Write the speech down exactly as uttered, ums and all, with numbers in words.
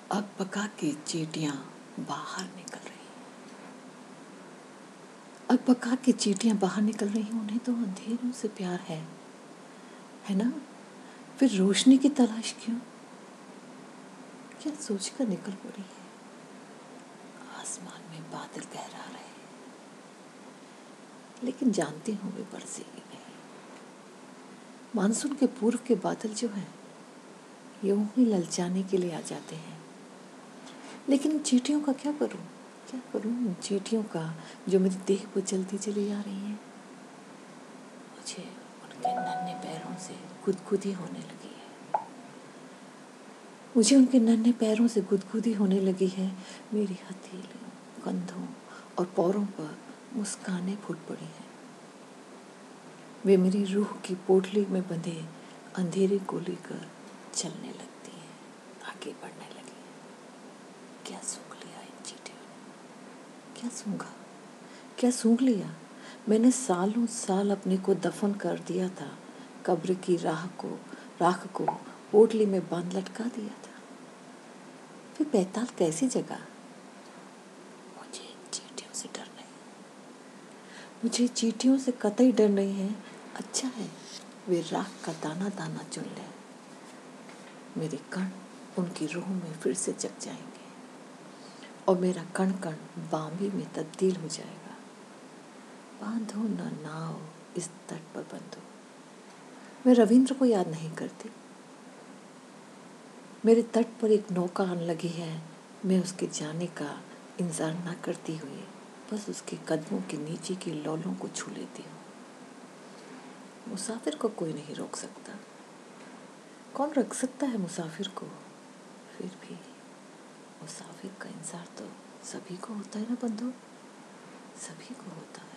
अकबका की चींटियां बाहर निकल रही अकबका की चींटियां बाहर निकल रही हैं। उन्हें तो अंधेरों से प्यार है है ना? फिर रोशनी की तलाश क्यों? क्या सोचकर निकल पड़ी है? आसमान में बादल गहरा रहे, लेकिन जानती हूँ वे बरसेगी नहीं। मानसून के पूर्व के बादल जो हैं यूं ही ललचाने के लिए आ जाते हैं। लेकिन चींटियों का क्या करूं? क्या करूं चींटियों का जो मेरी देह पर चलती चली आ रही हैं? मुझे उनके नन्हे पैरों से गुदगुदी होने लगी है मुझे उनके नन्हे पैरों से गुदगुदी होने लगी है। मेरी हथेलियों, कंधों और पैरों पर मुस्कानें फूट पड़ी हैं। वे मेरी रूह की पोटली में बंधे अंधेरे को लेकर चलने लगती हैं, आगे बढ़ने लगी हैं। क्या सूंघ लिया इन चींटियों ने? क्या सूंघा? क्या सूंघ लिया? मैंने सालों साल अपने को दफन कर दिया था, कब्र की राह को राख को पोटली में बांध लटका दिया था। फिर बैताल कैसे जगा? मुझे चींटियों से डर नहीं मुझे चींटियों से कतई डर नहीं है। अच्छा है वे राख का दाना दाना चुन लें। मेरे कण उनकी रूह में फिर से जग जाएंगे और मेरा कण कण बांबी में तब्दील हो जाएगा। बांधो न नाव इस तट पर बंधो। मैं रविंद्र को याद नहीं करती। मेरे तट पर एक नौका आने लगी है। मैं उसके जाने का इंतजार ना करती हुई बस उसके कदमों के नीचे के लौलों को छू लेती हूँ। मुसाफिर को कोई नहीं रोक सकता। कौन रख सकता है मुसाफिर को? फिर भी मुसाफिर का इंतजार तो सभी को होता है ना बंधु, सभी को होता है।